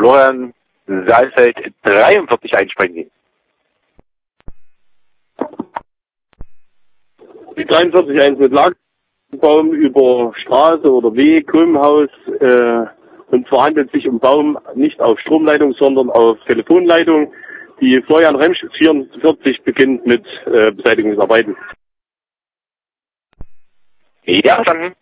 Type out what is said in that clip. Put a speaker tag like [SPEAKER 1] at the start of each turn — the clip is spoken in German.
[SPEAKER 1] Florian Saalfeld 43 einsprechen.
[SPEAKER 2] Die 43.1 mit Lagerbaum über Straße oder Weg, Kulmhaus, und zwar handelt es sich um Baum nicht auf Stromleitung, sondern auf Telefonleitung. Die Florian Remsch 44 beginnt mit Beseitigungsarbeiten.
[SPEAKER 1] Ja, verstanden.